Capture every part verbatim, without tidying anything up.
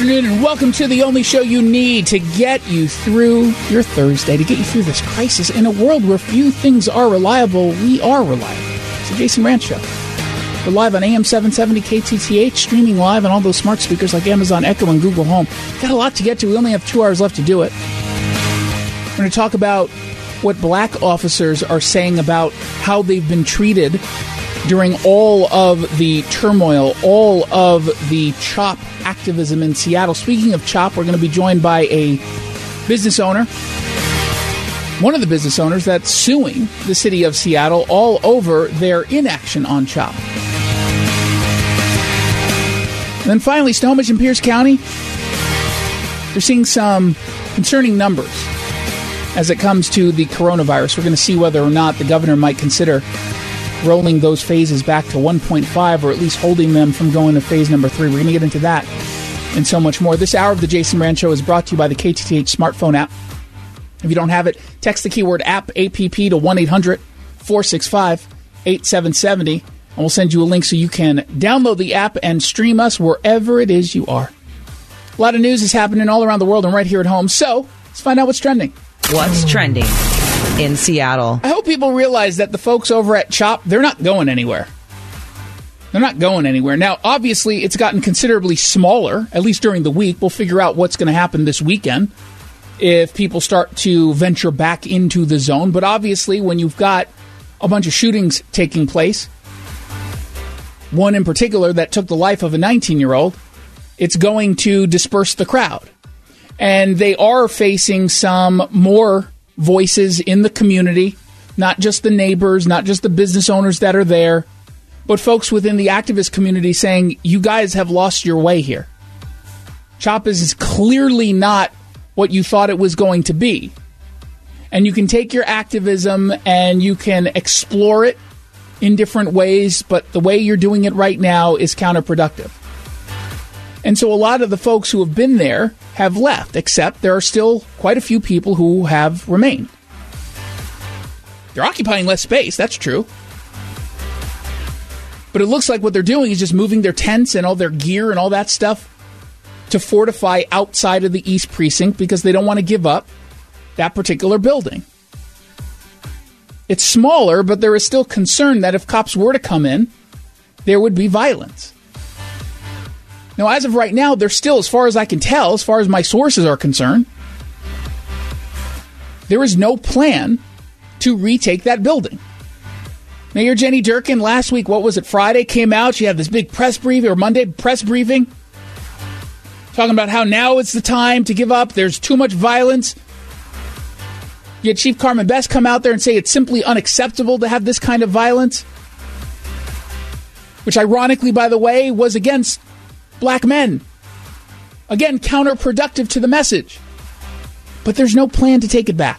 afternoon, and welcome to the only show you need to get you through your Thursday, to get you through this crisis. In a world where few things are reliable, we are reliable. It's the Jason Rantz Show. We're live on A M seven seventy K T T H, streaming live on all those smart speakers like Amazon Echo and Google Home. Got a lot to get to. We only have two hours left to do it. We're going to talk about what black officers are saying about how they've been treated during all of the turmoil, all of the CHOP activism in Seattle. Speaking of CHOP, we're going to be joined by a business owner, one of the business owners that's suing the city of Seattle all over their inaction on CHOP. And then finally, Snohomish and Pierce County, they're seeing some concerning numbers as it comes to the coronavirus. We're going to see whether or not the governor might consider rolling those phases back to one point five, or at least holding them from going to phase number three. We're going to get into that and so much more. This hour of the Jason Rantz Show is brought to you by the K T T H smartphone app. If you don't have it, text the keyword app, A P P, to one eight hundred four six five eight seven seven zero, and we'll send you a link so you can download the app and stream us wherever it is you are. A lot of news is happening all around the world and right here at home, so let's find out what's trending. What's trending in Seattle? I hope people realize that the folks over at CHOP, they're not going anywhere. They're not going anywhere. Now, obviously, it's gotten considerably smaller, at least during the week. We'll figure out what's going to happen this weekend if people start to venture back into the zone. But obviously, when you've got a bunch of shootings taking place, one in particular that took the life of a nineteen-year-old, it's going to disperse the crowd. And they are facing some more voices in the community, not just the neighbors, not just the business owners that are there, but folks within the activist community saying, you guys have lost your way here. CHOP is clearly not what you thought it was going to be. And you can take your activism and you can explore it in different ways, but the way you're doing it right now is counterproductive. And so a lot of the folks who have been there have left, except there are still quite a few people who have remained. They're occupying less space, that's true. But it looks like what they're doing is just moving their tents and all their gear and all that stuff to fortify outside of the East Precinct because they don't want to give up that particular building. It's smaller, but there is still concern that if cops were to come in, there would be violence. Now, as of right now, there's still, as far as I can tell, as far as my sources are concerned, there is no plan to retake that building. Mayor Jenny Durkan last week, what was it, Friday, came out. She had this big press briefing, or Monday press briefing, talking about how now it's the time to give up. There's too much violence. You had Chief Carmen Best come out there and say it's simply unacceptable to have this kind of violence, which ironically, by the way, was against black men. Again, counterproductive to the message. But there's no plan to take it back.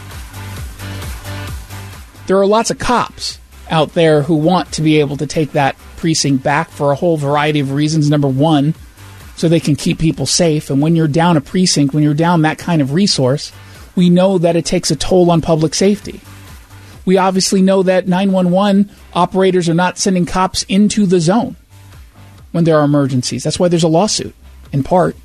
There are lots of cops out there who want to be able to take that precinct back for a whole variety of reasons. Number one, so they can keep people safe. And when you're down a precinct, when you're down that kind of resource, we know that it takes a toll on public safety. We obviously know that nine one one operators are not sending cops into the zone when there are emergencies. That's why there's a lawsuit, in part.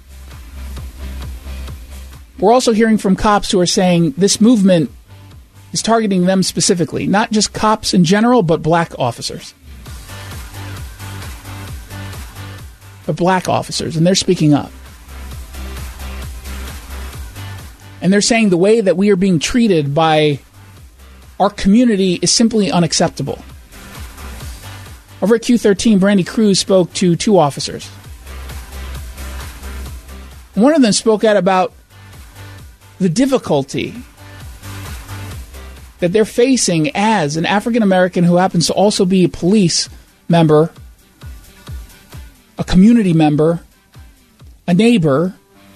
We're also hearing from cops who are saying this movement is targeting them specifically, not just cops in general, but black officers. But black officers, and they're speaking up. And they're saying the way that we are being treated by our community is simply unacceptable. Over at Q thirteen, Brandy Cruz spoke to two officers. One of them spoke out about the difficulty that they're facing as an African American who happens to also be a police member, a community member, a neighbor,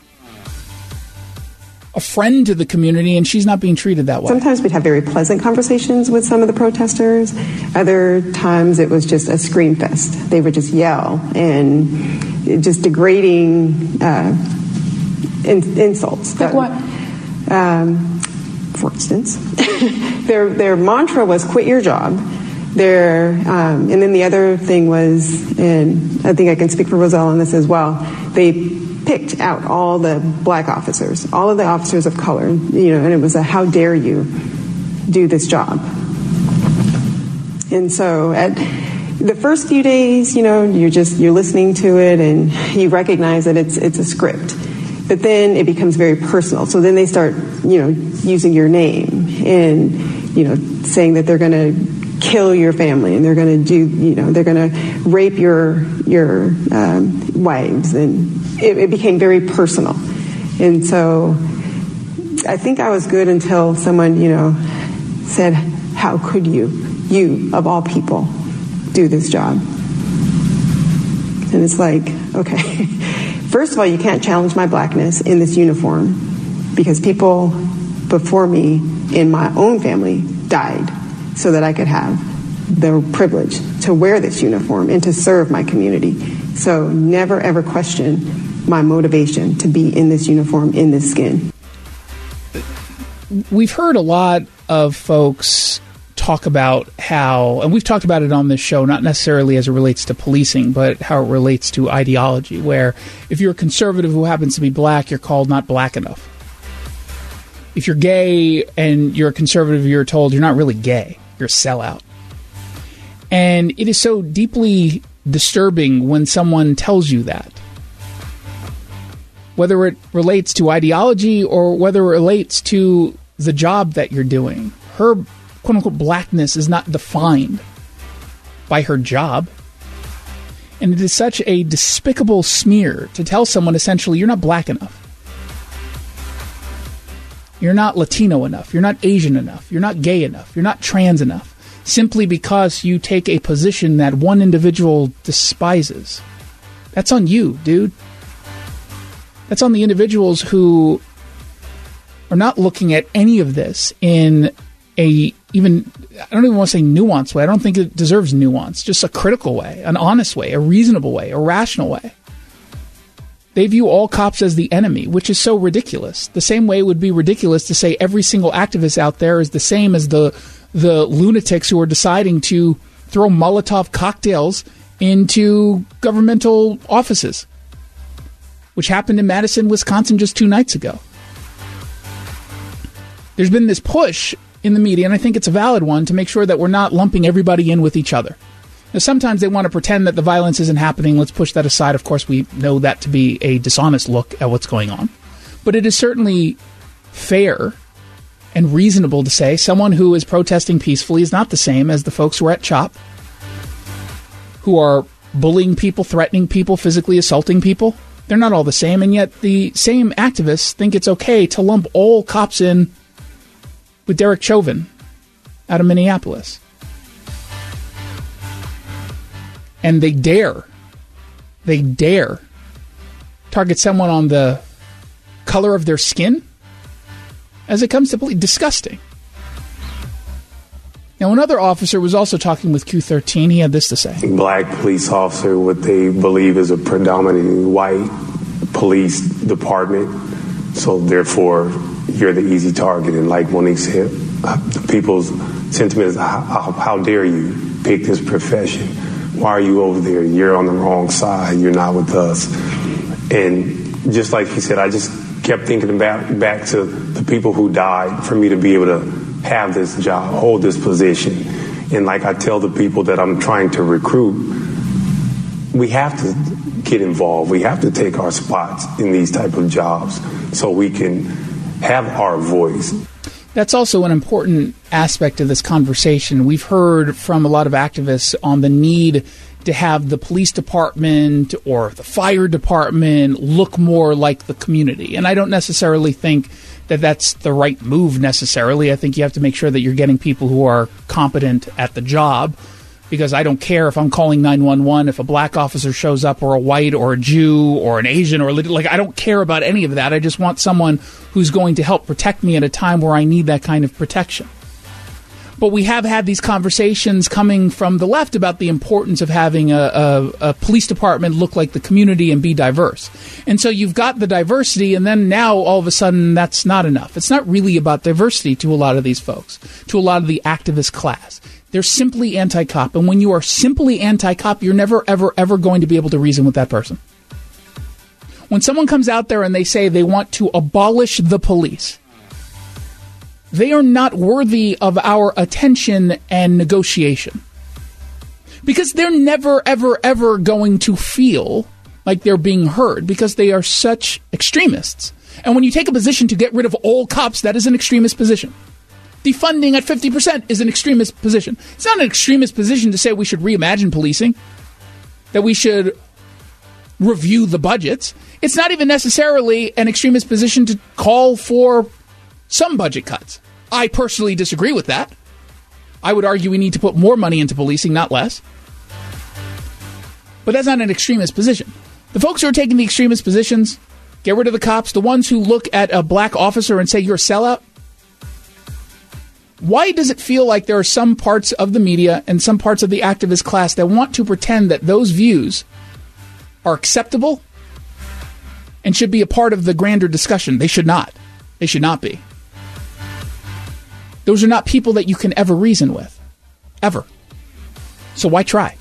a friend to the community, and she's not being treated that way. Sometimes we'd have very pleasant conversations with some of the protesters. Other times it was just a scream fest. They would just yell and just degrading uh, in, insults. Like what? Um, for instance, their their mantra was "Quit your job." Their um, and then the other thing was, and I think I can speak for Roselle on this as well. They picked out all the black officers, all of the officers of color, you know, and it was a how dare you do this job. And so at the first few days, you know, you're just, you're listening to it and you recognize that it's it's a script. But then it becomes very personal. So then they start, you know, using your name and, you know, saying that they're going to kill your family and they're going to do, you know, they're going to rape your your um, wives. And it, it became very personal. And so I think I was good until someone, you know, said, how could you, you of all people, do this job? And it's like, okay, first of all, you can't challenge my blackness in this uniform because people before me in my own family died so that I could have the privilege to wear this uniform and to serve my community. So never ever question my motivation to be in this uniform, in this skin. We've heard a lot of folks talk about how, and we've talked about it on this show, not necessarily as it relates to policing, but how it relates to ideology, where if you're a conservative who happens to be black, you're called not black enough. If you're gay and you're a conservative, you're told you're not really gay, you're a sellout. And it is so deeply disturbing when someone tells you that. Whether it relates to ideology or whether it relates to the job that you're doing. Her quote-unquote blackness is not defined by her job. And it is such a despicable smear to tell someone essentially you're not black enough. You're not Latino enough. You're not Asian enough. You're not gay enough. You're not trans enough. Simply because you take a position that one individual despises. That's on you, dude. That's on the individuals who are not looking at any of this in a even, I don't even want to say nuanced way. I don't think it deserves nuance. Just a critical way, an honest way, a reasonable way, a rational way. They view all cops as the enemy, which is so ridiculous. The same way it would be ridiculous to say every single activist out there is the same as the the lunatics who are deciding to throw Molotov cocktails into governmental offices, which happened in Madison, Wisconsin just two nights ago. There's been this push in the media, and I think it's a valid one, to make sure that we're not lumping everybody in with each other. Now, sometimes they want to pretend that the violence isn't happening. Let's push that aside. Of course, we know that to be a dishonest look at what's going on. But it is certainly fair and reasonable to say someone who is protesting peacefully is not the same as the folks who are at CHOP, who are bullying people, threatening people, physically assaulting people. They're not all the same, and yet the same activists think it's okay to lump all cops in with Derek Chauvin out of Minneapolis. And they dare, they dare target someone on the color of their skin as it comes to police. Disgusting. Now, another officer was also talking with Q thirteen. He had this to say. Black police officer, what they believe is a predominantly white police department. So therefore, you're the easy target. And like Monique said, people's sentiment is, how, how dare you pick this profession? Why are you over there? You're on the wrong side. You're not with us. And just like he said, I just kept thinking about back to the people who died for me to be able to have this job, hold this position. And like I tell the people that I'm trying to recruit, we have to get involved. We have to take our spots in these type of jobs so we can have our voice. That's also an important aspect of this conversation. We've heard from a lot of activists on the need to have the police department or the fire department look more like the community. And I don't necessarily think that that's the right move necessarily. I think you have to make sure that you're getting people who are competent at the job, because I don't care if I'm calling nine one one if a black officer shows up, or a white or a Jew or an Asian, or like, I don't care about any of that. I just want someone who's going to help protect me at a time where I need that kind of protection. But we have had these conversations coming from the left about the importance of having a, a, a police department look like the community and be diverse. And so you've got the diversity, and then now all of a sudden that's not enough. It's not really about diversity to a lot of these folks, to a lot of the activist class. They're simply anti-cop. And when you are simply anti-cop, you're never, ever, ever going to be able to reason with that person. When someone comes out there and they say they want to abolish the police, they are not worthy of our attention and negotiation. Because they're never, ever, ever going to feel like they're being heard because they are such extremists. And when you take a position to get rid of all cops, that is an extremist position. Defunding at fifty percent is an extremist position. It's not an extremist position to say we should reimagine policing, that we should review the budgets. It's not even necessarily an extremist position to call for some budget cuts. I personally disagree with that. I would argue we need to put more money into policing, not less. But that's not an extremist position. The folks who are taking the extremist positions, get rid of the cops, the ones who look at a black officer and say you're a sellout, why does it feel like there are some parts of the media and some parts of the activist class that want to pretend that those views are acceptable and should be a part of the grander discussion? They should not. They should not be. Those are not people that you can ever reason with. Ever. So why try?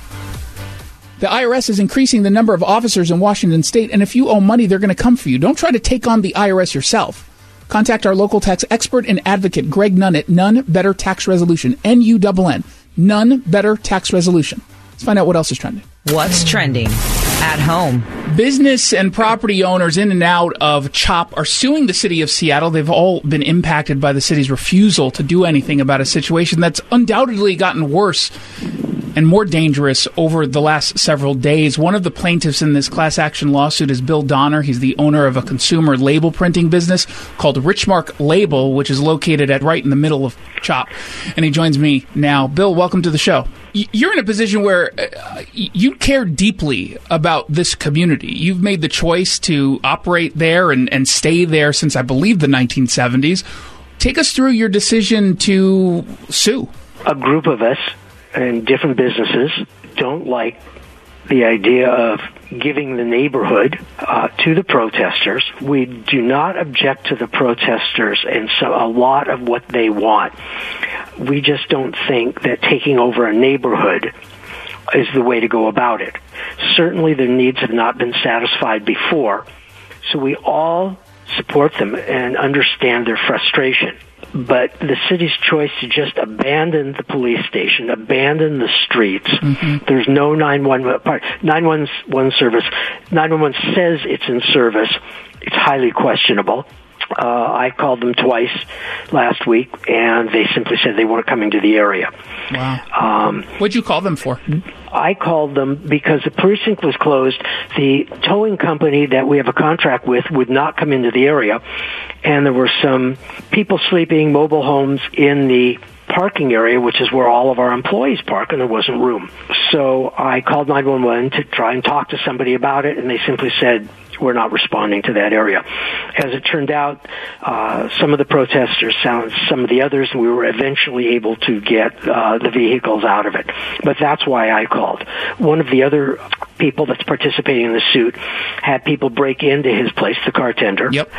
The I R S is increasing the number of officers in Washington state, and if you owe money, they're going to come for you. Don't try to take on the I R S yourself. Contact our local tax expert and advocate, Greg Nunn, at None Better Tax Resolution. N U N N. None Better Tax Resolution. Let's find out what else is trending. What's trending at home? Business and property owners in and out of CHOP are suing the city of Seattle. They've all been impacted by the city's refusal to do anything about a situation that's undoubtedly gotten worse and more dangerous over the last several days. One of the plaintiffs in this class action lawsuit is Bill Donner. He's the owner of a consumer label printing business called Richmark Label, which is located at right in the middle of CHOP. And he joins me now. Bill, welcome to the show. You're in a position where uh, you care deeply about this community. You've made the choice to operate there and, and stay there since, I believe, the nineteen seventies. Take us through your decision to sue. A group of us and different businesses don't like the idea of giving the neighborhood uh, to the protesters. We do not object to the protesters and so a lot of what they want. We just don't think that taking over a neighborhood is the way to go about it. Certainly their needs have not been satisfied before, so we all support them and understand their frustration. But the city's choice to just abandon the police station, abandon the streets, mm-hmm. There's no nine one one service. nine one one says it's in service. It's highly questionable. Uh, I called them twice last week, and they simply said they weren't coming to the area. Wow. Um, What'd you call them for? I called them because the precinct was closed. The towing company that we have a contract with would not come into the area, and there were some people sleeping, mobile homes in the parking area, which is where all of our employees park, and there wasn't room. So I called nine one one to try and talk to somebody about it, and they simply said, we're not responding to that area. As it turned out, uh, some of the protesters sound some of the others, and we were eventually able to get uh, the vehicles out of it. But that's why I called. One of the other people that's participating in the suit had people break into his place, the car tender. Yep.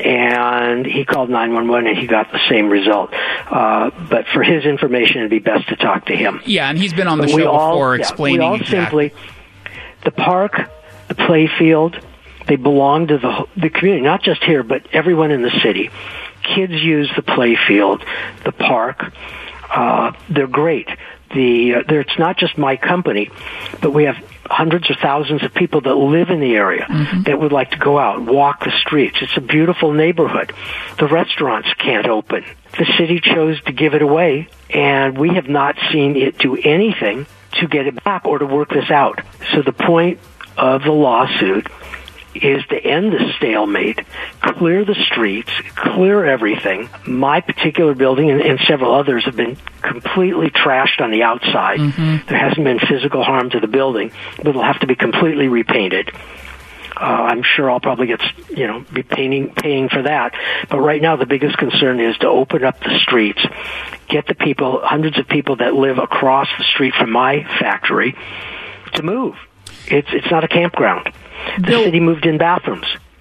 And he called nine one one, and he got the same result. Uh, but for his information, it'd be best to talk to him. Yeah, and he's been on the but show all, before yeah, explaining we all exactly. Simply, the park, the play field, they belong to the the community, not just here, but everyone in the city. Kids use the play field, the park. Uh, they're great. The uh, it's not just my company, but we have hundreds or thousands of people that live in the area mm-hmm. that would like to go out, walk the streets. It's a beautiful neighborhood. The restaurants can't open. The city chose to give it away, and we have not seen it do anything to get it back or to work this out. So the point of the lawsuit is to end the stalemate, clear the streets, clear everything. My particular building and, and several others have been completely trashed on the outside. Mm-hmm. There hasn't been physical harm to the building, but it'll have to be completely repainted. Uh, I'm sure I'll probably get, you know, be paying, paying for that. But right now the biggest concern is to open up the streets, get the people, hundreds of people that live across the street from my factory to move. It's, it's not a campground. The Bill, city moved in bathrooms.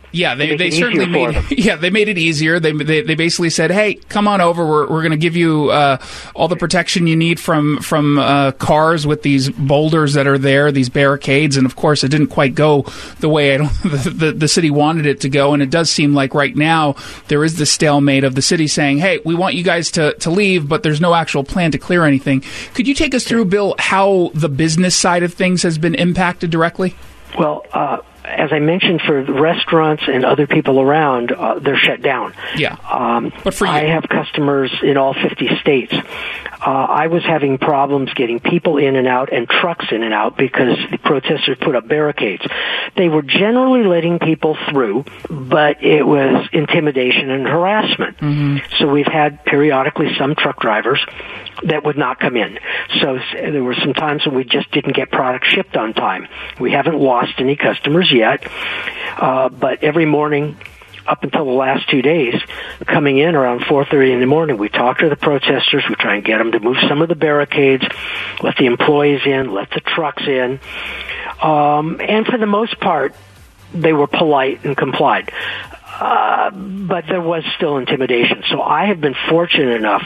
Yeah, they, they it certainly easier made for them. yeah they made it easier. They they, they basically said, "Hey, come on over. We're we're going to give you uh, all the protection you need from from uh, cars with these boulders that are there, these barricades." And of course, it didn't quite go the way I don't, the, the the city wanted it to go. And it does seem like right now there is the stalemate of the city saying, "Hey, we want you guys to to leave, but there's no actual plan to clear anything." Could you take us through, Bill, how the business side of things has been impacted directly? Well, uh, as I mentioned, for the restaurants and other people around, uh, they're shut down. Yeah. Um, but for you? I have customers in all fifty states. Uh, I was having problems getting people in and out and trucks in and out because the protesters put up barricades. They were generally letting people through, but it was intimidation and harassment. Mm-hmm. So we've had periodically some truck drivers that would not come in. So there were some times when we just didn't get product shipped on time. We haven't lost any customers yet, uh, but every morning up until the last two days, coming in around four thirty in the morning, we talk to the protesters, we try and get them to move some of the barricades, let the employees in, let the trucks in, um, and for the most part, they were polite and complied. Uh, but there was still intimidation. So I have been fortunate enough,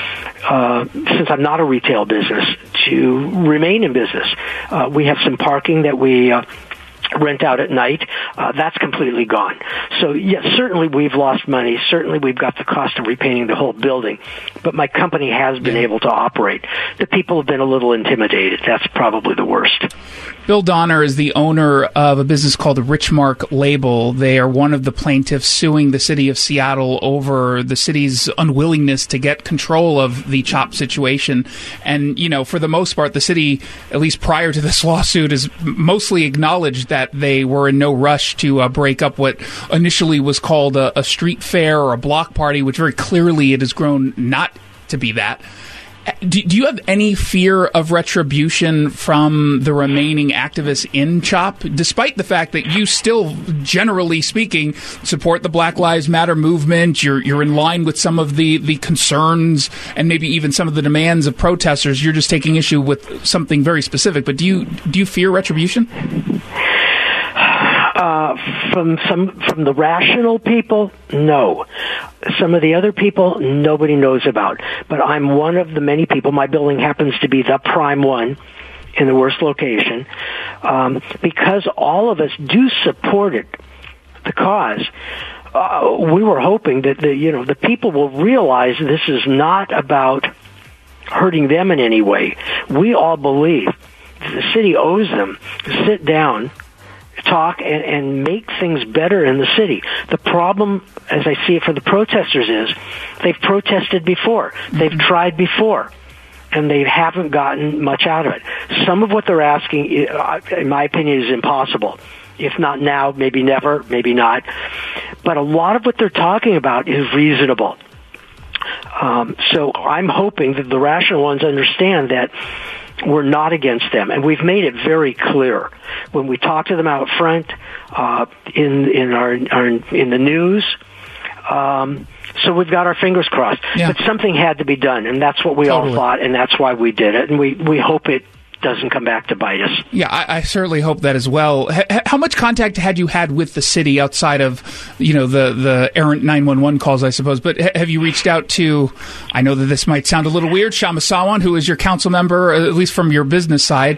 uh, since I'm not a retail business, to remain in business. Uh, we have some parking that we uh, rent out at night. Uh, that's completely gone. So, yes, certainly we've lost money. Certainly we've got the cost of repainting the whole building. But my company has been yeah. able to operate. The people have been a little intimidated. That's probably the worst. Bill Donner is the owner of a business called Richmark Label. They are one of the plaintiffs suing the city of Seattle over the city's unwillingness to get control of the CHOP situation. And, you know, for the most part, the city, at least prior to this lawsuit, has mostly acknowledged that they were in no rush to uh, break up what initially was called a, a street fair or a block party, which very clearly it has grown not to be that. Do, do you have any fear of retribution from the remaining activists in CHOP, despite the fact that you still, generally speaking, support the Black Lives Matter movement? You're you're in line with some of the, the concerns and maybe even some of the demands of protesters. You're just taking issue with something very specific. But do you do you fear retribution? Uh, from some from the rational people, no. Some of the other people, nobody knows about. But I'm one of the many people. My building happens to be the prime one in the worst location. Um, because all of us do support it, the cause, uh, we were hoping that the you know the people will realize this is not about hurting them in any way. We all believe that the city owes them to sit down, talk, and, and make things better in the city. The problem, as I see it for the protesters, is they've protested before. They've mm-hmm. tried before, and they haven't gotten much out of it. Some of what they're asking, in my opinion, is impossible. If not now, maybe never, maybe not. But a lot of what they're talking about is reasonable. Um, so I'm hoping that the rational ones understand that we're not against them, and we've made it very clear when we talk to them out front, uh, in in our, our in the news. Um, so we've got our fingers crossed. Yeah. But something had to be done, and that's what we totally. all thought, and that's why we did it, and we we hope it doesn't come back to bite us. Yeah, I, I certainly hope that as well. H- how much contact had you had with the city outside of, you know, the, the errant nine one one calls, I suppose? But h- have you reached out to, I know that this might sound a little weird, Kshama Sawant, who is your council member, at least from your business side?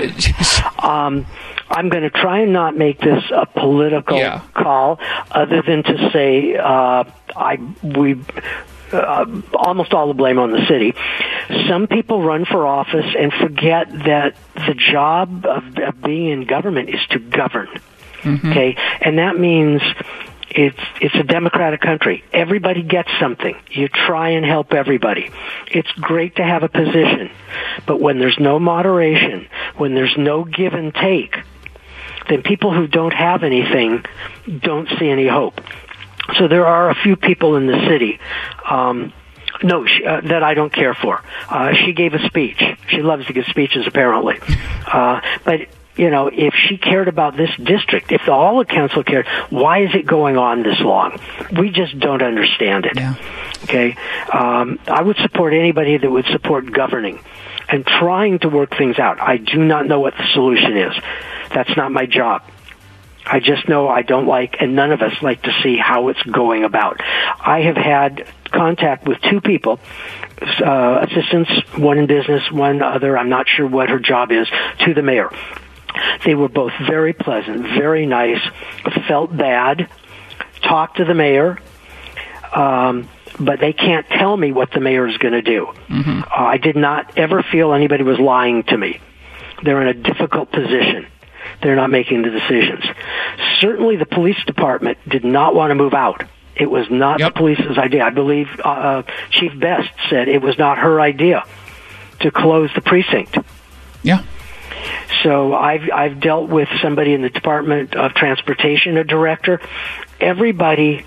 um, I'm going to try and not make this a political yeah. call, other than to say uh, I we. Uh, almost all the blame on the city. Some people run for office and forget that the job of, of being in government is to govern. Mm-hmm. Okay, and that means it's it's a democratic country. Everybody gets something. You try and help everybody. It's great to have a position, but when there's no moderation, when there's no give and take, then people who don't have anything don't see any hope. So there are a few people in the city, um, no, she, uh, that I don't care for. Uh, she gave a speech. She loves to give speeches, apparently. Uh, but, you know, if she cared about this district, if all the council cared, why is it going on this long? We just don't understand it. Yeah. Okay? Um, I would support anybody that would support governing and trying to work things out. I do not know what the solution is. That's not my job. I just know I don't like, and none of us like to see how it's going about. I have had contact with two people, uh, assistants, one in business, one other, I'm not sure what her job is, to the mayor. They were both very pleasant, very nice, felt bad, talked to the mayor, um, but they can't tell me what the mayor is going to do. Mm-hmm. Uh, I did not ever feel anybody was lying to me. They're in a difficult position. They're not making the decisions. Certainly the police department did not want to move out. It was not yep. the police's idea. I believe uh, Chief Best said it was not her idea to close the precinct. Yeah. So I've I've dealt with somebody in the Department of Transportation, a director. Everybody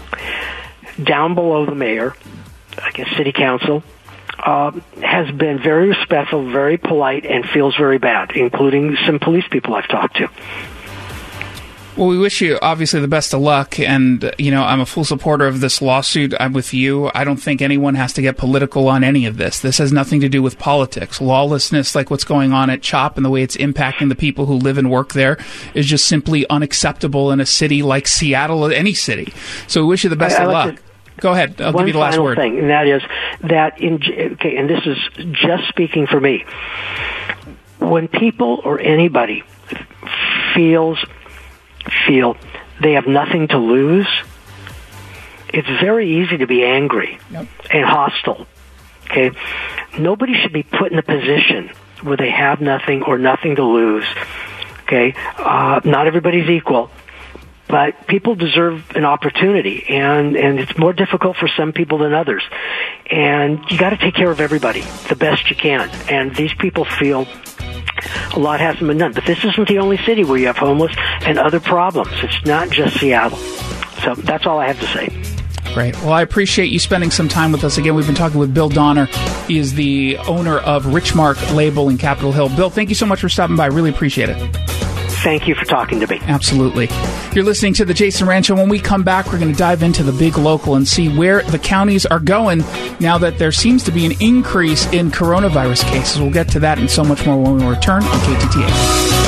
down below the mayor, I guess city council, uh, has been very respectful, very polite, and feels very bad, including some police people I've talked to. Well, we wish you, obviously, the best of luck, and, you know, I'm a full supporter of this lawsuit. I'm with you. I don't think anyone has to get political on any of this. This has nothing to do with politics. Lawlessness, like what's going on at CHOP and the way it's impacting the people who live and work there, is just simply unacceptable in a city like Seattle or any city. So we wish you the best I, of I luck. like to, Go ahead. I'll give you the last word. One final thing, and that is that, in, okay, and this is just speaking for me. When people or anybody feels... feel they have nothing to lose, it's very easy to be angry yep. and hostile. Okay, nobody should be put in a position where they have nothing or nothing to lose. Okay, uh, not everybody's equal, but people deserve an opportunity, and and it's more difficult for some people than others. And you got to take care of everybody the best you can. And these people feel a lot hasn't been done. But this isn't the only city where you have homeless and other problems. It's not just Seattle. So that's all I have to say. Great. Well, I appreciate you spending some time with us. Again, we've been talking with Bill Donner. He is the owner of Richmark Label in Capitol Hill. Bill, thank you so much for stopping by. I really appreciate it. Thank you for talking to me. Absolutely. You're listening to The Jason Rant Show. When we come back, we're going to dive into the big local and see where the counties are going now that there seems to be an increase in coronavirus cases. We'll get to that and so much more when we return on K T T A.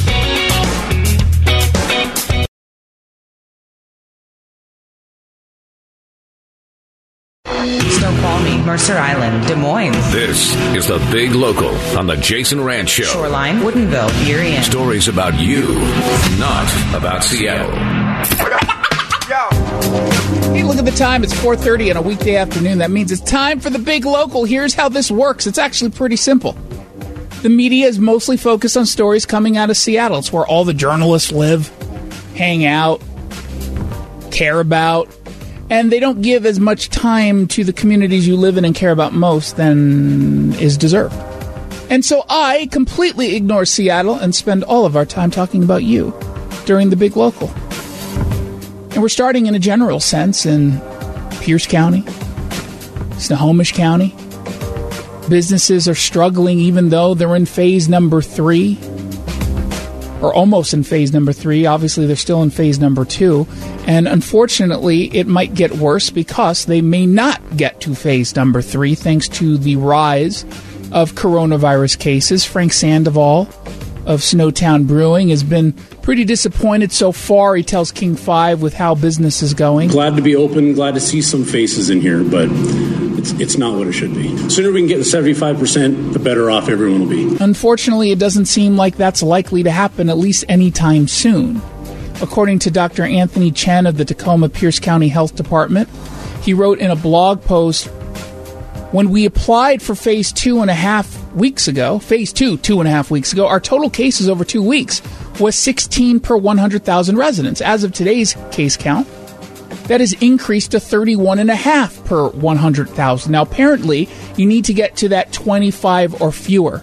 Snoqualmie, Mercer Island, Des Moines. This is the Big Local on the Jason Rant Show. Shoreline, Woodinville, Burien. Stories about you, not about Seattle. Hey, look at the time. It's four thirty on a weekday afternoon. That means it's time for the Big Local. Here's how this works. It's actually pretty simple. The media is mostly focused on stories coming out of Seattle. It's where all the journalists live, hang out, care about. And they don't give as much time to the communities you live in and care about most than is deserved. And so I completely ignore Seattle and spend all of our time talking about you during the Big Local. And we're starting in a general sense in Pierce County, Snohomish County. Businesses are struggling even though they're in phase number three. Or almost in phase number three. Obviously, they're still in phase number two. And unfortunately, it might get worse because they may not get to phase number three thanks to the rise of coronavirus cases. Frank Sandoval of Snowtown Brewing has been pretty disappointed so far, he tells King five, with how business is going. Glad to be open, glad to see some faces in here, but it's it's not what it should be. The sooner we can get to seventy-five percent, the better off everyone will be. Unfortunately, it doesn't seem like that's likely to happen, at least anytime soon. According to Doctor Anthony Chen of the Tacoma Pierce County Health Department, he wrote in a blog post, when we applied for phase two and a half weeks ago, phase two, two and a half weeks ago, our total cases over two weeks was sixteen per one hundred thousand residents. As of today's case count, that has increased to thirty-one and a half per one hundred thousand. Now, apparently, you need to get to that twenty-five or fewer.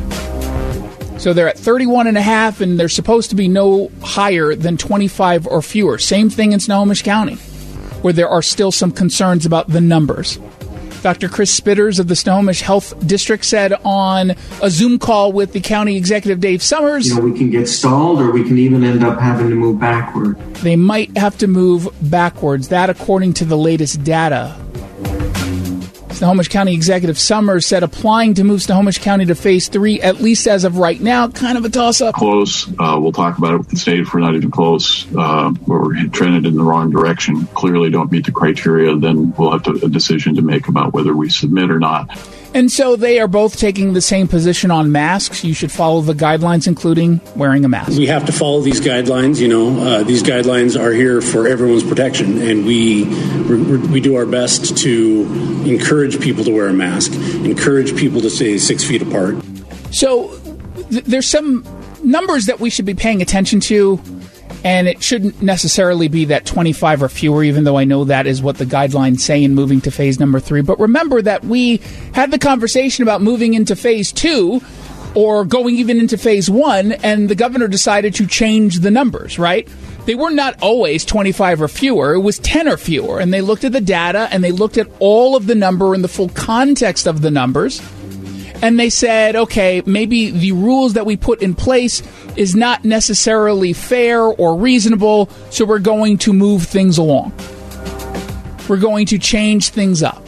So they're at thirty-one and a half, and they're supposed to be no higher than twenty-five or fewer. Same thing in Snohomish County, where there are still some concerns about the numbers. Doctor Chris Spitters of the Snohomish Health District said on a Zoom call with the county executive Dave Summers, you know, we can get stalled or we can even end up having to move backward. They might have to move backwards. That according to the latest data. Snohomish County Executive Summers said applying to move Snohomish County to phase three, at least as of right now, kind of a toss-up. Close. Uh, we'll talk about it with the state if we're not even close. Uh, we're trended in the wrong direction. Clearly don't meet the criteria. Then we'll have to, a decision to make about whether we submit or not. And so they are both taking the same position on masks. You should follow the guidelines, including wearing a mask. We have to follow these guidelines. You know, uh, these guidelines are here for everyone's protection, and we we do our best to encourage people to wear a mask, encourage people to stay six feet apart. So th- there's some numbers that we should be paying attention to. And it shouldn't necessarily be that twenty-five or fewer, even though I know that is what the guidelines say in moving to phase number three. But remember that we had the conversation about moving into phase two or going even into phase one, and the governor decided to change the numbers, right? They were not always twenty-five or fewer. It was ten or fewer. And they looked at the data, and they looked at all of the number and the full context of the numbers. And they said, okay, maybe the rules that we put in place is not necessarily fair or reasonable, so we're going to move things along. We're going to change things up.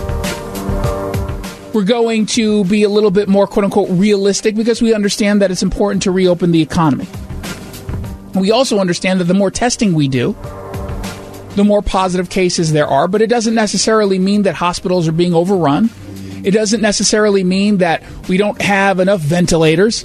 We're going to be a little bit more, quote-unquote, realistic because we understand that it's important to reopen the economy. We also understand that the more testing we do, the more positive cases there are, but it doesn't necessarily mean that hospitals are being overrun. It doesn't necessarily mean that we don't have enough ventilators.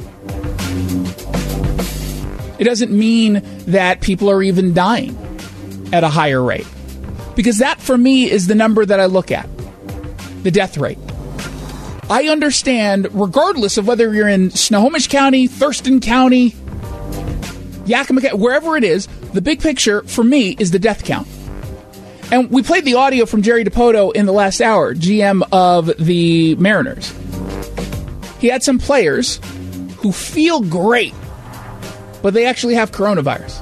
It doesn't mean that people are even dying at a higher rate. Because that, for me, is the number that I look at, the death rate. I understand, regardless of whether you're in Snohomish County, Thurston County, Yakima County, wherever it is, the big picture, for me, is the death count. And we played the audio from Jerry Dipoto in the last hour, G M of the Mariners. He had some players who feel great, but they actually have coronavirus.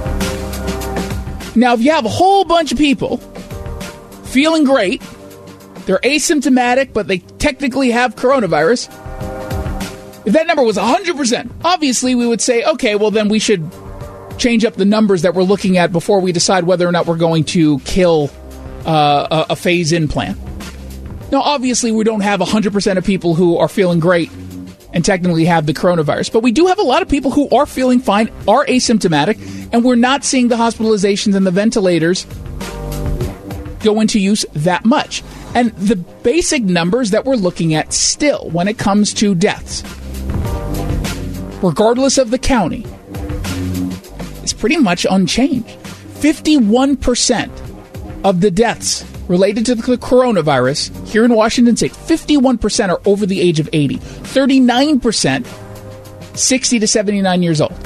Now, if you have a whole bunch of people feeling great, they're asymptomatic, but they technically have coronavirus, if that number was one hundred percent, obviously we would say, okay, well then we should change up the numbers that we're looking at before we decide whether or not we're going to kill uh, a, a phase-in plan. Now, obviously, we don't have one hundred percent of people who are feeling great and technically have the coronavirus, but we do have a lot of people who are feeling fine, are asymptomatic, and we're not seeing the hospitalizations and the ventilators go into use that much. And the basic numbers that we're looking at still when it comes to deaths, regardless of the county, is pretty much unchanged. fifty-one percent of the deaths related to the coronavirus here in Washington State, fifty-one percent are over the age of eighty. thirty-nine percent sixty to seventy-nine years old.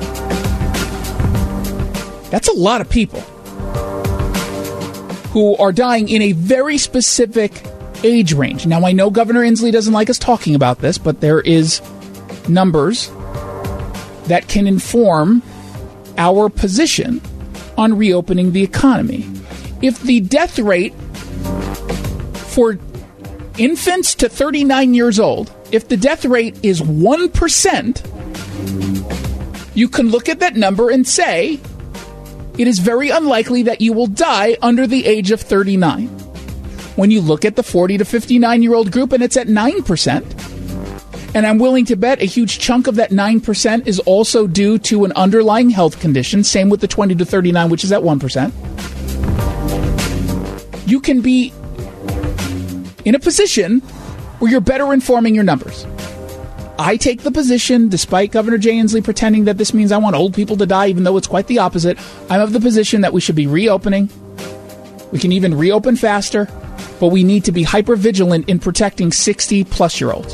That's a lot of people who are dying in a very specific age range. Now, I know Governor Inslee doesn't like us talking about this, but there is numbers that can inform our position on reopening the economy. If the death rate for infants to thirty-nine years old, if the death rate is one percent, you can look at that number and say, it is very unlikely that you will die under the age of thirty-nine. When you look at the forty to fifty-nine-year-old group and it's at nine percent, and I'm willing to bet a huge chunk of that nine percent is also due to an underlying health condition, same with the twenty to thirty-nine, which is at one percent. You can be in a position where you're better informing your numbers. I take the position, despite Governor Jay Inslee pretending that this means I want old people to die, even though it's quite the opposite, I'm of the position that we should be reopening. We can even reopen faster, but we need to be hyper-vigilant in protecting sixty-plus-year-olds.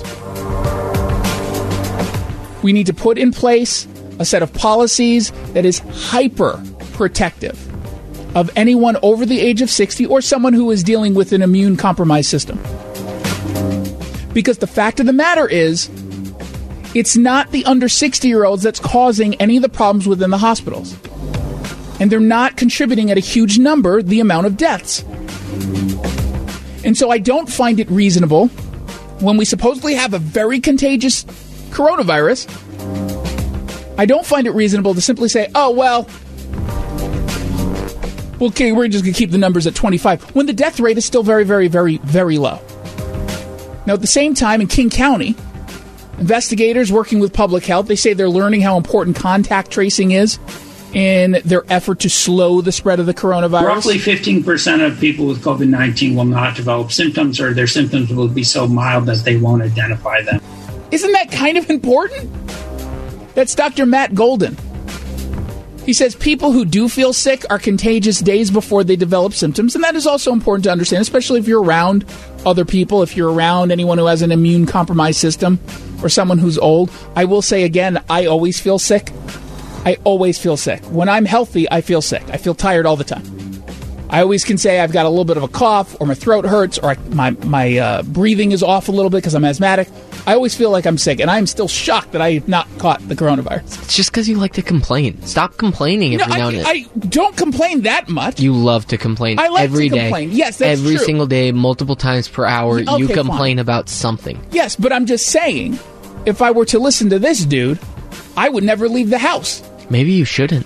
We need to put in place a set of policies that is hyper-protective of anyone over the age of sixty or someone who is dealing with an immune-compromised system. Because the fact of the matter is, it's not the under sixty-year-olds that's causing any of the problems within the hospitals. And they're not contributing at a huge number the amount of deaths. And so I don't find it reasonable when we supposedly have a very contagious coronavirus. I don't find it reasonable to simply say, oh, well, well, okay, we're just going to keep the numbers at twenty-five, when the death rate is still very, very, very, very low. Now, at the same time, in King County, investigators working with public health, they say they're learning how important contact tracing is in their effort to slow the spread of the coronavirus. Roughly fifteen percent of people with COVID nineteen will not develop symptoms, or their symptoms will be so mild that they won't identify them. Isn't that kind of important? That's Doctor Matt Golden. He says people who do feel sick are contagious days before they develop symptoms, and that is also important to understand, especially if you're around other people, if you're around anyone who has an immune-compromised system or someone who's old. I will say again, I always feel sick. I always feel sick. When I'm healthy, I feel sick. I feel tired all the time. I always can say I've got a little bit of a cough, or my throat hurts, or I, my, my uh, breathing is off a little bit because I'm asthmatic. I always feel like I'm sick, and I'm still shocked that I have not caught the coronavirus. It's just because you like to complain. Stop complaining every no, now I, and then. I don't complain that much. You love to complain I like every to day. complain. Yes, that's Every true. single day, multiple times per hour, Okay, you complain fine. about something. Yes, but I'm just saying, if I were to listen to this dude, I would never leave the house. Maybe you shouldn't.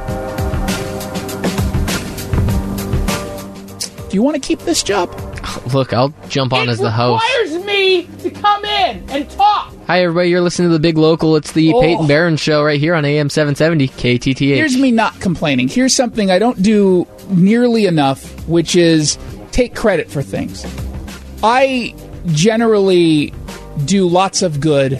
Do you want to keep this job? Look, I'll jump on it as the host. requires me to come in and talk. Hi, everybody. You're listening to The Big Local. It's the Oh. Peyton Barron Show right here on A M seven seventy K T T H. Here's me not complaining. Here's something I don't do nearly enough, which is take credit for things. I generally do lots of good,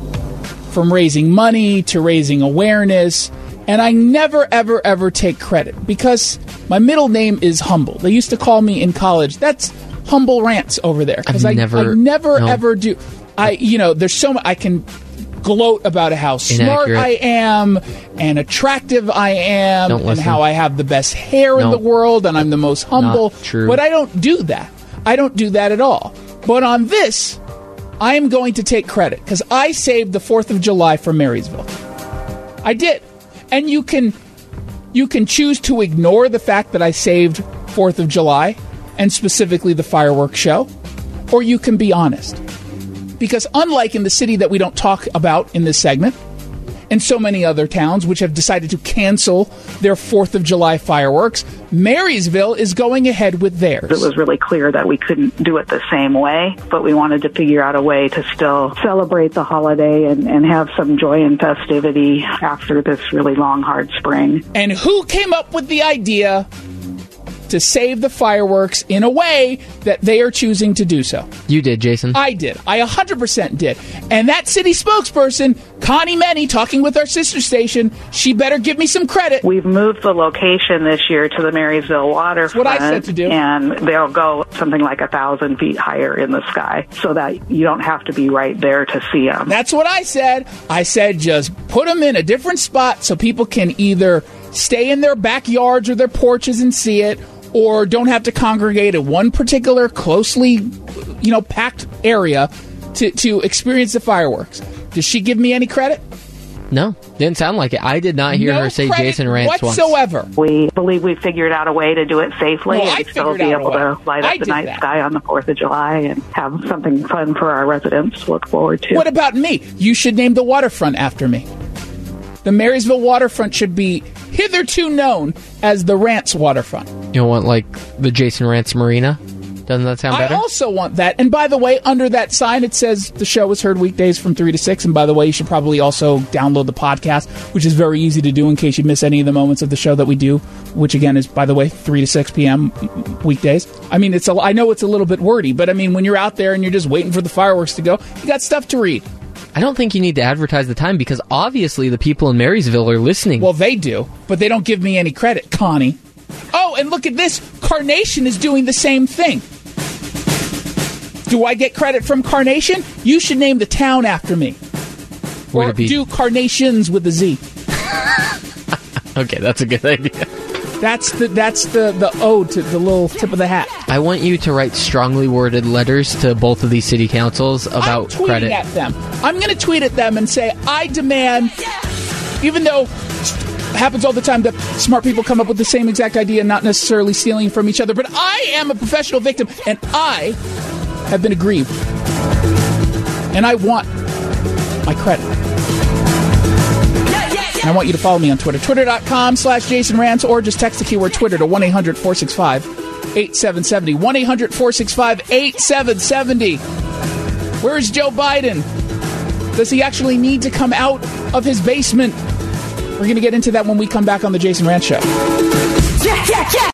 from raising money to raising awareness, and I never, ever, ever take credit because my middle name is Humble. They used to call me in college, that's Humble Rants over there. Because I never- I never, no. ever do. I, you know, there's so much I can gloat about how smart Inaccurate. I am and attractive I am Don't and listen. how I have the best hair in No. the world and I'm the most humble. Not true. But I don't do that. I don't do that at all. But on this, I am going to take credit because I saved the fourth of July for Marysville. I did. And you can you can choose to ignore the fact that I saved fourth of July and specifically the fireworks show, or you can be honest. Because unlike in the city that we don't talk about in this segment, and so many other towns which have decided to cancel their fourth of July fireworks, Marysville is going ahead with theirs. It was really clear that we couldn't do it the same way, but we wanted to figure out a way to still celebrate the holiday and, and have some joy and festivity after this really long, hard spring. And who came up with the idea to save the fireworks in a way that they are choosing to do so? You did, Jason. I did. I one hundred percent did. And that city spokesperson, Connie Many, talking with our sister station, she better give me some credit. We've moved the location this year to the Marysville waterfront. That's what I said to do. And they'll go something like a thousand feet higher in the sky so that you don't have to be right there to see them. That's what I said. I said just put them in a different spot so people can either stay in their backyards or their porches and see it, or don't have to congregate in one particular closely, you know, packed area to, to experience the fireworks. Does she give me any credit? No, didn't sound like it. I did not hear No her say credit Jason Rants whatsoever. once. We believe we figured out a way to do it safely No, I and still figured be out a able way. to light I up the did night that. sky on the fourth of July and have something fun for our residents to look forward to. What about me? You should name the waterfront after me. The Marysville waterfront should be hitherto known as the Rants waterfront. You want, like, the Jason Rants Marina? Doesn't that sound better? I also want that. And by the way, under that sign, it says the show is heard weekdays from three to six. And by the way, you should probably also download the podcast, which is very easy to do in case you miss any of the moments of the show that we do, which again is, by the way, three to six p.m. weekdays. I mean, it's a, I know it's a little bit wordy, but I mean, when you're out there and you're just waiting for the fireworks to go, you got stuff to read. I don't think you need to advertise the time because obviously the people in Marysville are listening. Well, they do, but they don't give me any credit, Connie. Oh, and look at this. Carnation is doing the same thing. Do I get credit from Carnation? You should name the town after me. Would Or it be- do Carnations with a Z. Okay, that's a good idea. That's the that's the, the ode to the little tip of the hat. I want you to write strongly worded letters to both of these city councils about I'm tweeting credit. at them. I'm going to tweet at them and say, I demand, even though it happens all the time that smart people come up with the same exact idea, not necessarily stealing from each other, but I am a professional victim, and I have been aggrieved. And I want my credit. Yeah, yeah, And I want you to follow me on Twitter. Twitter.com slash Jason Rantz, or just text the keyword Twitter to one eight hundred four six five eight seven seven zero. one eight hundred four six five eight seven seven zero. Where's Joe Biden? Does he actually need to come out of his basement? We're going to get into that when we come back on the Jason Rantz Show. Yeah, yeah, yeah.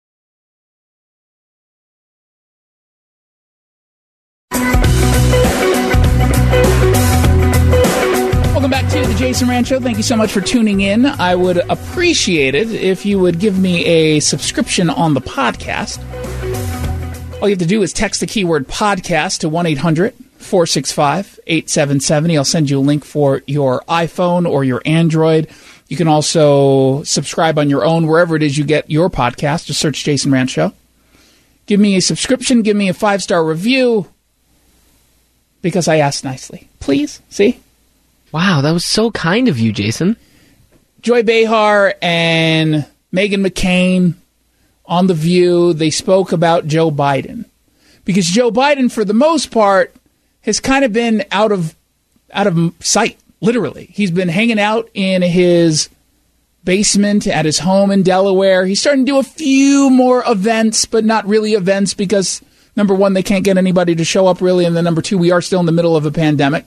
Welcome back to the Jason Rantz Show. Thank you so much for tuning in. I would appreciate it if you would give me a subscription on the podcast. All you have to do is text the keyword podcast to one eight hundred four six five eight seven seven zero. I'll send you a link for your iPhone or your Android. You can also subscribe on your own, wherever it is you get your podcast. Just search Jason Rantz Show. Give me a subscription. Give me a five-star review, because I asked nicely. Please. See? Wow, that was so kind of you, Jason. Joy Behar and Meghan McCain on The View, they spoke about Joe Biden. Because Joe Biden, for the most part, has kind of been out of out of sight, literally. He's been hanging out in his basement at his home in Delaware. He's starting to do a few more events, but not really events because, number one, they can't get anybody to show up really, and then number two, we are still in the middle of a pandemic.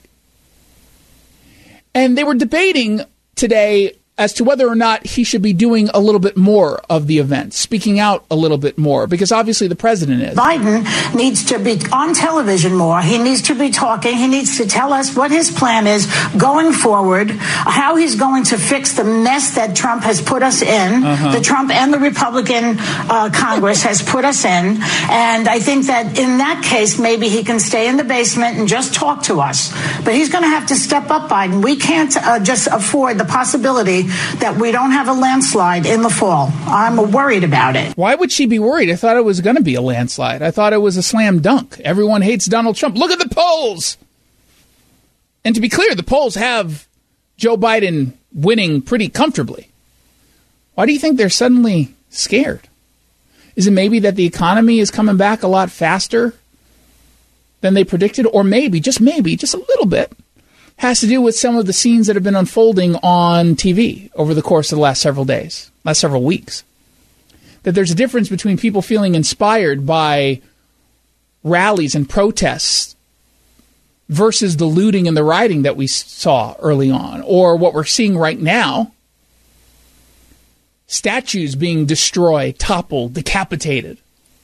And they were debating today as to whether or not he should be doing a little bit more of the events, speaking out a little bit more, because obviously the president is. Biden needs to be on television more. He needs to be talking. He needs to tell us what his plan is going forward, how he's going to fix the mess that Trump has put us in, uh-huh. the Trump and the Republican uh, Congress has put us in. And I think that in that case, maybe he can stay in the basement and just talk to us. But he's going to have to step up, Biden. We can't uh, just afford the possibility that we don't have a landslide in the fall. I'm worried about it. Why would she be worried? I thought it was going to be a landslide. I thought it was a slam dunk. Everyone hates Donald Trump. Look at the polls. And to be clear, the polls have Joe Biden winning pretty comfortably. Why do you think they're suddenly scared? Is it maybe that the economy is coming back a lot faster than they predicted? Or maybe, just maybe, just a little bit, has to do with some of the scenes that have been unfolding on T V over the course of the last several days, last several weeks. That there's a difference between people feeling inspired by rallies and protests versus the looting and the rioting that we saw early on, or what we're seeing right now, statues being destroyed, toppled, decapitated.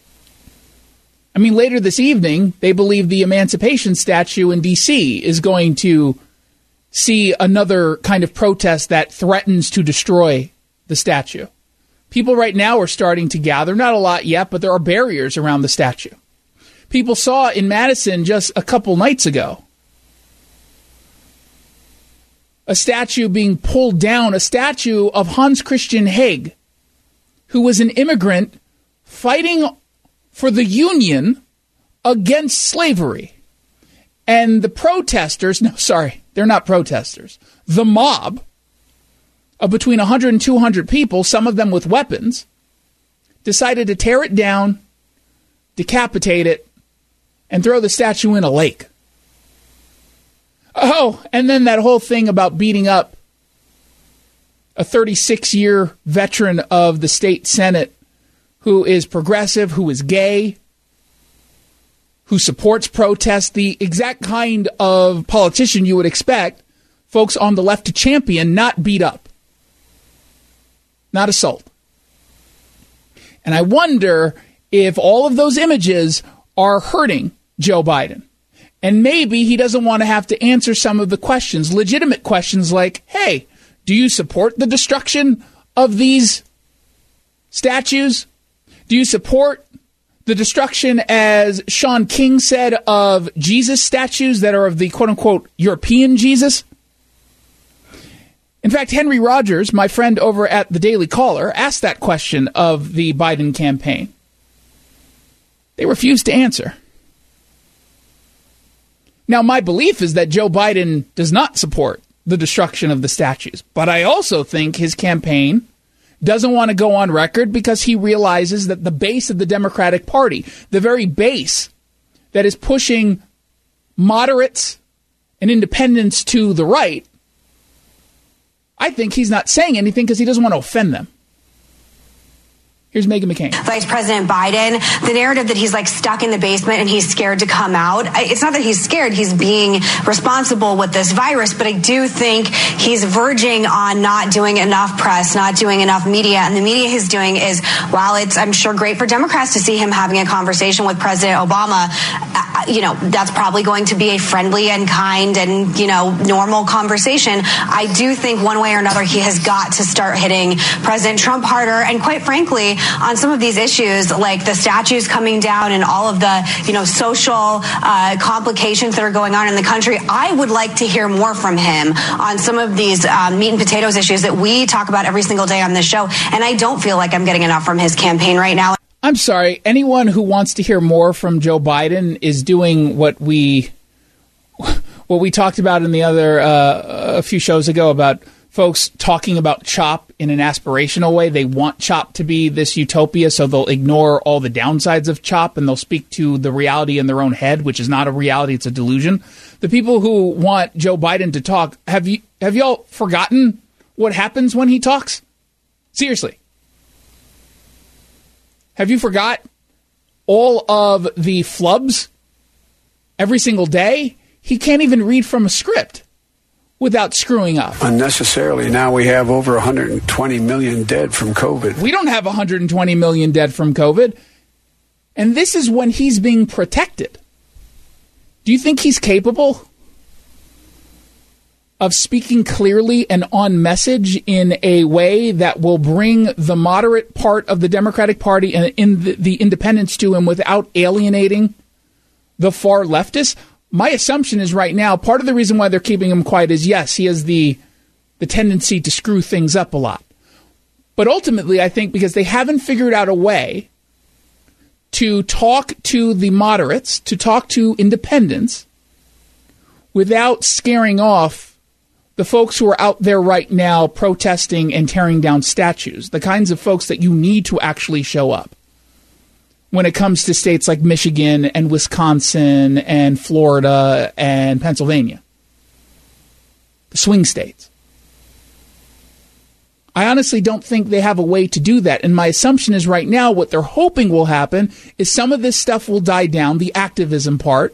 I mean, later this evening, they believe the Emancipation statue in D C is going to see another kind of protest that threatens to destroy the statue. People right now are starting to gather, not a lot yet, but there are barriers around the statue. People saw in Madison just a couple nights ago a statue being pulled down, a statue of Hans Christian Heg, who was an immigrant fighting for the Union against slavery. And the protesters, no, sorry, they're not protesters. The mob of between one hundred and two hundred people, some of them with weapons, decided to tear it down, decapitate it, and throw the statue in a lake. Oh, and then that whole thing about beating up a thirty-six-year veteran of the state Senate who is progressive, who is gay, who supports protests, the exact kind of politician you would expect folks on the left to champion, not beat up, not assault. And I wonder if all of those images are hurting Joe Biden. And maybe he doesn't want to have to answer some of the questions, legitimate questions like, hey, do you support the destruction of these statues? Do you support the destruction, as Sean King said, of Jesus statues that are of the quote-unquote European Jesus? In fact, Henry Rogers, my friend over at the Daily Caller, asked that question of the Biden campaign. They refused to answer. Now, my belief is that Joe Biden does not support the destruction of the statues, but I also think his campaign doesn't want to go on record because he realizes that the base of the Democratic Party, the very base that is pushing moderates and independents to the right, I think he's not saying anything because he doesn't want to offend them. Here's Meghan McCain. Vice President Biden, the narrative that he's like stuck in the basement and he's scared to come out. It's not that he's scared. He's being responsible with this virus. But I do think he's verging on not doing enough press, not doing enough media. And the media he's doing is, while it's, I'm sure, great for Democrats to see him having a conversation with President Obama, uh, you know, that's probably going to be a friendly and kind and, you know, normal conversation. I do think one way or another he has got to start hitting President Trump harder. And quite frankly, on some of these issues, like the statues coming down and all of the, you know, social uh, complications that are going on in the country, I would like to hear more from him on some of these um, meat and potatoes issues that we talk about every single day on this show. And I don't feel like I'm getting enough from his campaign right now. I'm sorry. Anyone who wants to hear more from Joe Biden is doing what we what we talked about in the other uh, a few shows ago about folks talking about CHOP in an aspirational way. They want CHOP to be this utopia, so they'll ignore all the downsides of CHOP and they'll speak to the reality in their own head, which is not a reality, it's a delusion. The people who want Joe Biden to talk, have you have y'all forgotten what happens when he talks? Seriously. Have you forgot all of the flubs every single day? He can't even read from a script without screwing up. Unnecessarily. Now we have over one hundred twenty million dead from COVID. We don't have one hundred twenty million dead from COVID. And this is when he's being protected. Do you think he's capable of speaking clearly and on message in a way that will bring the moderate part of the Democratic Party and in the, the independents to him without alienating the far leftists? My assumption is right now, part of the reason why they're keeping him quiet is, yes, he has the the tendency to screw things up a lot. But ultimately, I think because they haven't figured out a way to talk to the moderates, to talk to independents, without scaring off the folks who are out there right now protesting and tearing down statues, the kinds of folks that you need to actually show up when it comes to states like Michigan and Wisconsin and Florida and Pennsylvania, the swing states. I honestly don't think they have a way to do that. And my assumption is right now what they're hoping will happen is some of this stuff will die down, the activism part,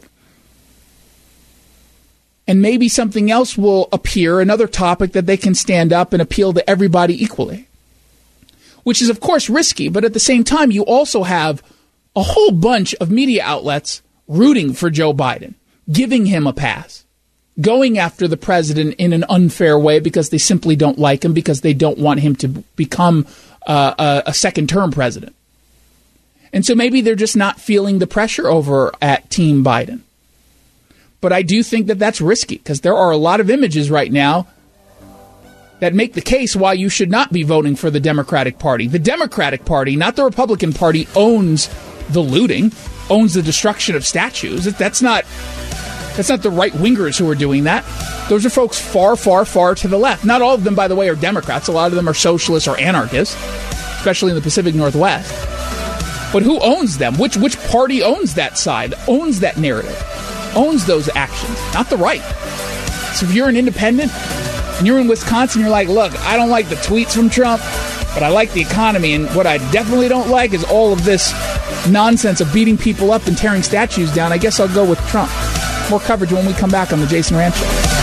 and maybe something else will appear, another topic that they can stand up and appeal to everybody equally, which is, of course, risky. But at the same time, you also have a whole bunch of media outlets rooting for Joe Biden, giving him a pass, going after the president in an unfair way because they simply don't like him, because they don't want him to become uh, a, a second-term president. And so maybe they're just not feeling the pressure over at Team Biden. But I do think that that's risky because there are a lot of images right now that make the case why you should not be voting for the Democratic Party. The Democratic Party, not the Republican Party, owns the looting, owns the destruction of statues. That's not that's not the right-wingers who are doing that. Those are folks far, far, far to the left. Not all of them, by the way, are Democrats. A lot of them are socialists or anarchists, especially in the Pacific Northwest. But who owns them? Which which party owns that side, owns that narrative, owns those actions? Not the right. So if you're an independent and you're in Wisconsin, you're like, look, I don't like the tweets from Trump, but I like the economy. And what I definitely don't like is all of this nonsense of beating people up and tearing statues down. I guess I'll go with Trump. More coverage when we come back on the Jason Ranch Show.